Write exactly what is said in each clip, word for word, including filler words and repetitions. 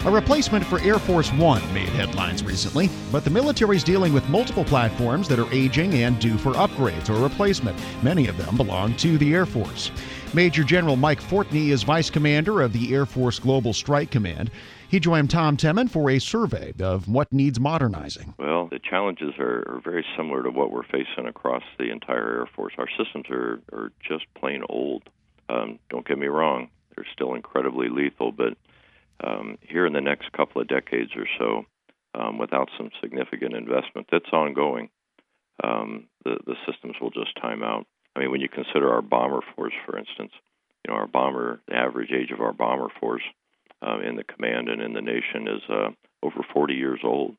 A replacement for Air Force One made headlines recently, but the military's dealing with multiple platforms that are aging and due for upgrades or replacement. Many of them belong to the Air Force. Major General Mike Fortney is Vice Commander of the Air Force Global Strike Command. He joined Tom Temin for a survey of what needs modernizing. Well, the challenges are, are very similar to what we're facing across the entire Air Force. Our systems are, are just plain old. Um, don't get me wrong, they're still incredibly lethal, but um, here in the next couple of decades or so, um, without some significant investment that's ongoing, um, the, the systems will just time out. I mean, when you consider our bomber force, for instance, you know, our bomber, the average age of our bomber force uh, in the command and in the nation is uh, over forty years old.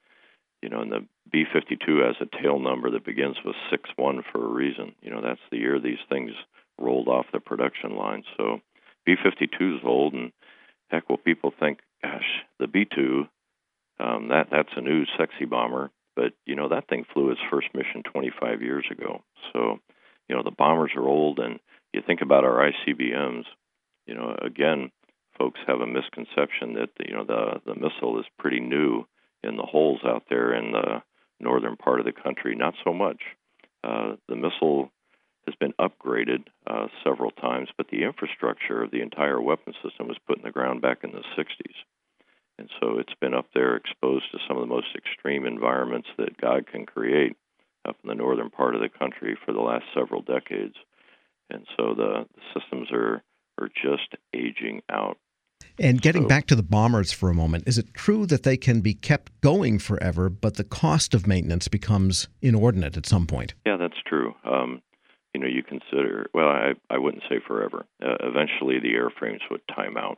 You know, and the B fifty-two has a tail number that begins with six one for a reason. You know, that's the year these things rolled off the production line. So B fifty-two is old, and heck, will people think, gosh, the B two, um, that that's a new sexy bomber. But, you know, that thing flew its first mission twenty-five years ago. So, you know, the bombers are old, and you think about our I C B Ms, you know, again, folks have a misconception that, you know, the, the missile is pretty new in the holes out there in the northern part of the country. Not so much. Uh, the missile has been upgraded uh, several times, but the infrastructure of the entire weapon system was put in the ground back in the sixties. And so it's been up there exposed to some of the most extreme environments that God can create up in the northern part of the country for the last several decades. And so the, the systems are, are just aging out. And getting so, back to the bombers for a moment, is it true that they can be kept going forever, but the cost of maintenance becomes inordinate at some point? Yeah, that's true. Um, you know, you consider, well, I, I wouldn't say forever. Uh, eventually the airframes would time out,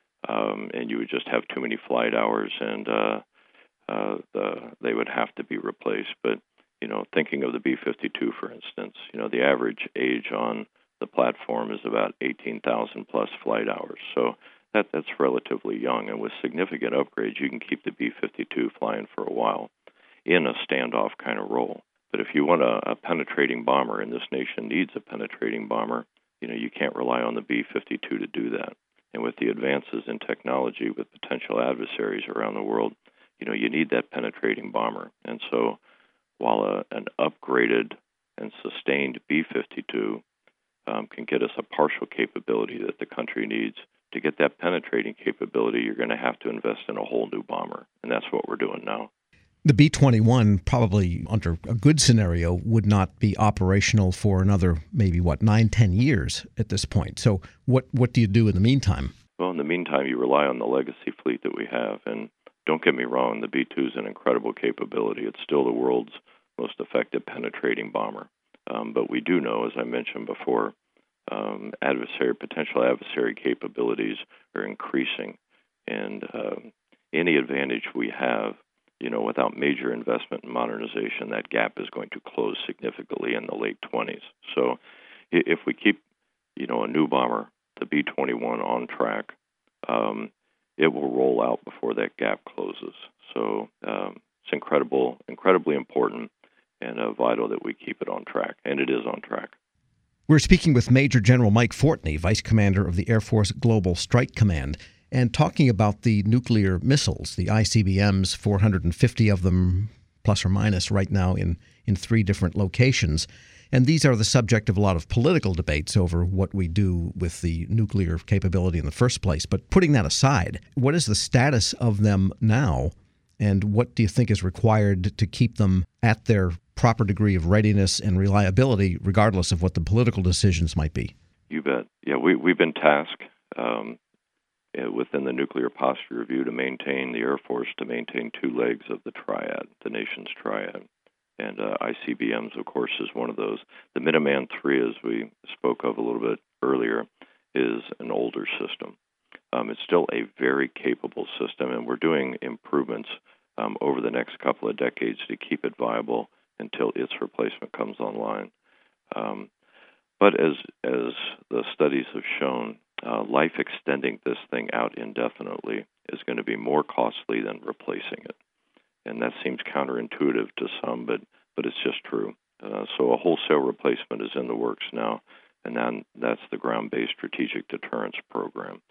um, and you would just have too many flight hours, and uh, uh, the, they would have to be replaced. But, you know, thinking of the B fifty-two, for instance, you know, the average age on the platform is about eighteen thousand plus flight hours. So that that's relatively young, and with significant upgrades, you can keep the B fifty-two flying for a while in a standoff kind of role. But if you want a, a penetrating bomber, and this nation needs a penetrating bomber, you know, you can't rely on the B fifty-two to do that. And with the advances in technology with potential adversaries around the world, you know, you need that penetrating bomber. And so while a, an upgraded and sustained B fifty-two um, can get us a partial capability that the country needs, to get that penetrating capability, you're going to have to invest in a whole new bomber, and that's what we're doing now. The B twenty-one probably, under a good scenario, would not be operational for another maybe, what, nine, ten years at this point. So what, what do you do in the meantime? Well, in the meantime, you rely on the legacy fleet that we have. And don't get me wrong, the B two is an incredible capability. It's still the world's most effective penetrating bomber. Um, but we do know, as I mentioned before, um, adversary, potential adversary capabilities are increasing. And uh, any advantage we have, you know, without major investment in modernization, that gap is going to close significantly in the late twenties. So if we keep, you know, a new bomber, the B twenty-one, on track, um, it will roll out before that gap closes. So um, it's incredible, incredibly important and uh, vital that we keep it on track, and it is on track. We're speaking with Major General Mike Fortney, Vice Commander of the Air Force Global Strike Command, and talking about the nuclear missiles, the I C B Ms, four hundred fifty of them, plus or minus, right now in, in three different locations. And these are the subject of a lot of political debates over what we do with the nuclear capability in the first place. But putting that aside, what is the status of them now, and what do you think is required to keep them at their proper degree of readiness and reliability, regardless of what the political decisions might be? You bet. Yeah, we, we've been tasked um, within the Nuclear Posture Review to maintain the Air Force, to maintain two legs of the triad, the nation's triad. And uh, I C B Ms, of course, is one of those. The Minuteman three, as we spoke of a little bit earlier, is an older system. Um, it's still a very capable system, and we're doing improvements um, over the next couple of decades to keep it viable until its replacement comes online. Um, but as as the studies have shown, uh, life extending this thing out indefinitely is going to be more costly than replacing it. And that seems counterintuitive to some, but, but it's just true. Uh, so a wholesale replacement is in the works now, and then that's the Ground-Based Strategic Deterrence Program.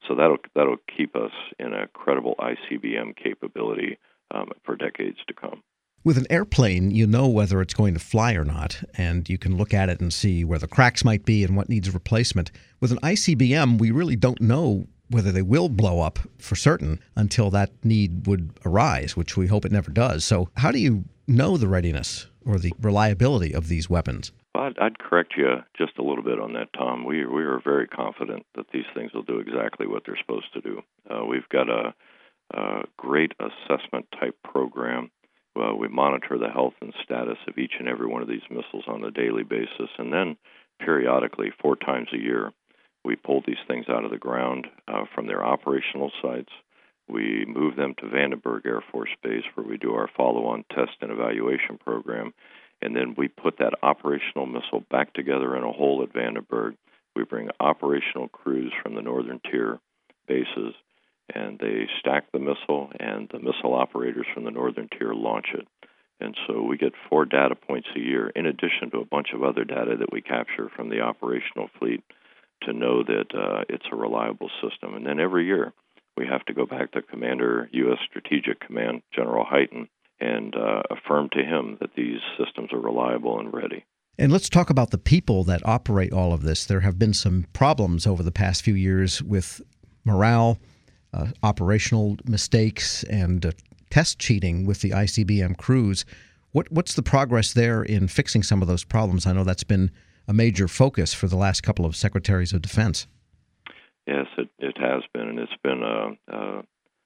So that'll that'll keep us in a credible I C B M capability um, for decades to come. With an airplane, you know whether it's going to fly or not, and you can look at it and see where the cracks might be and what needs replacement. With an I C B M, we really don't know whether they will blow up for certain until that need would arise, which we hope it never does. So how do you know the readiness or the reliability of these weapons? Well, I'd, I'd correct you just a little bit on that, Tom. We we are very confident that these things will do exactly what they're supposed to do. Uh, we've got a, a great assessment type program. Well, we monitor the health and status of each and every one of these missiles on a daily basis, and then periodically, four times a year, we pull these things out of the ground uh, from their operational sites. We move them to Vandenberg Air Force Base, where we do our follow-on test and evaluation program, and then we put that operational missile back together in a hole at Vandenberg. We bring operational crews from the northern tier bases, and they stack the missile, and the missile operators from the northern tier launch it. And so we get four data points a year, in addition to a bunch of other data that we capture from the operational fleet, to know that uh, it's a reliable system. And then every year we have to go back to Commander U S Strategic Command, General Hyten, and uh, affirm to him that these systems are reliable and ready. And let's talk about the people that operate all of this. There have been some problems over the past few years with morale, Uh, operational mistakes, and uh, test cheating with the I C B M crews. What, what's the progress there in fixing some of those problems? I know that's been a major focus for the last couple of Secretaries of Defense. Yes, it, it has been, and it's been a, a,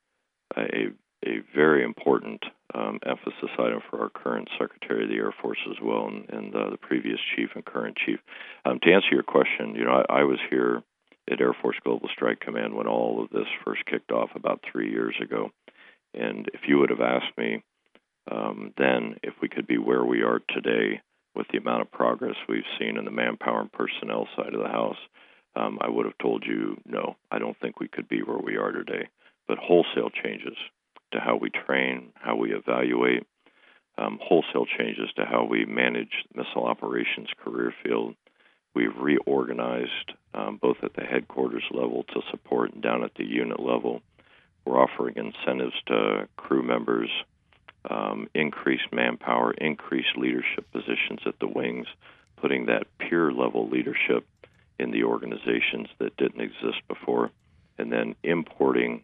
a, a very important um, emphasis item for our current Secretary of the Air Force as well, and, and uh, the previous chief and current chief. Um, to answer your question, you know, I, I was here at Air Force Global Strike Command when all of this first kicked off about three years ago. And if you would have asked me um, then if we could be where we are today with the amount of progress we've seen in the manpower and personnel side of the house, um, I would have told you, no, I don't think we could be where we are today. But wholesale changes to how we train, how we evaluate, um, wholesale changes to how we manage missile operations career field. We've reorganized um, both at the headquarters level to support and down at the unit level. We're offering incentives to crew members, um, increased manpower, increased leadership positions at the wings, putting that peer level leadership in the organizations that didn't exist before, and then importing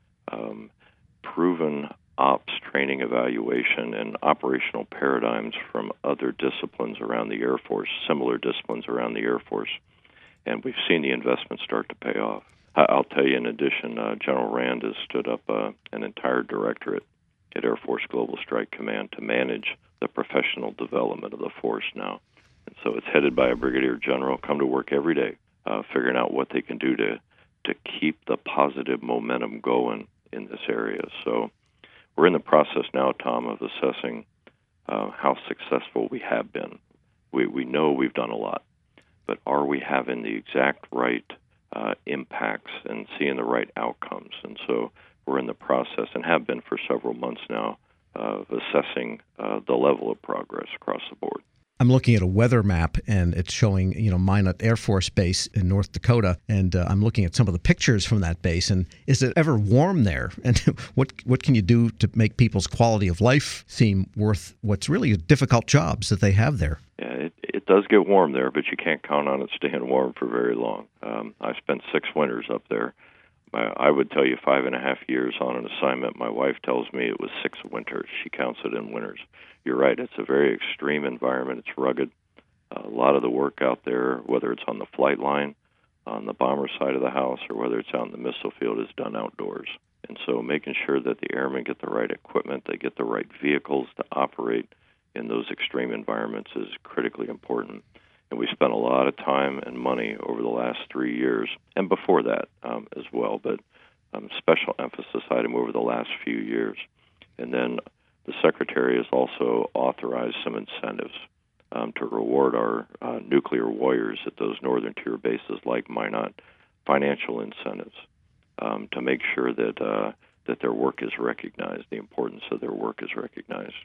um, proven ops training, evaluation, and operational paradigms from other disciplines around the Air Force, similar disciplines around the Air Force. And we've seen the investment start to pay off. I'll tell you, in addition, uh, General Rand has stood up uh, an entire directorate at Air Force Global Strike Command to manage the professional development of the force now. And so it's headed by a brigadier general, come to work every day, uh, figuring out what they can do to, to keep the positive momentum going in this area. So we're in the process now, Tom, of assessing uh, how successful we have been. We we know we've done a lot, but are we having the exact right uh, impacts and seeing the right outcomes? And so we're in the process, and have been for several months now, of assessing uh, the level of progress across the board. I'm looking at a weather map, and it's showing, you know, Minot Air Force Base in North Dakota, and uh, I'm looking at some of the pictures from that base. And is it ever warm there? And what what can you do to make people's quality of life seem worth what's really difficult jobs that they have there? Yeah, it, it does get warm there, but you can't count on it staying warm for very long. Um, I spent six winters up there. My, I would tell you five and a half years on an assignment. My wife tells me it was six winters. She counts it in winters. You're right. It's a very extreme environment. It's rugged. Uh, a lot of the work out there, whether it's on the flight line, on the bomber side of the house, or whether it's out in the missile field, is done outdoors. And so making sure that the airmen get the right equipment, they get the right vehicles to operate in those extreme environments is critically important. And we spent a lot of time and money over the last three years, and before that um, as well, but um, special emphasis item over the last few years. And then the Secretary has also authorized some incentives um, to reward our uh, nuclear warriors at those northern tier bases like Minot, financial incentives um, to make sure that uh, that their work is recognized, the importance of their work is recognized.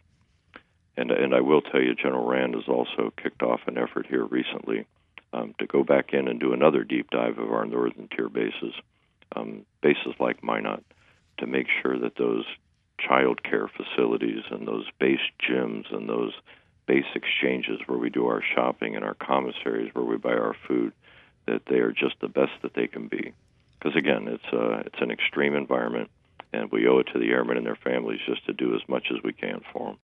And, and I will tell you, General Rand has also kicked off an effort here recently um, to go back in and do another deep dive of our northern tier bases um, bases like Minot to make sure that those child care facilities and those base gyms and those base exchanges where we do our shopping and our commissaries where we buy our food, that they are just the best that they can be. Because again, it's uh, it's an extreme environment, and we owe it to the airmen and their families just to do as much as we can for them.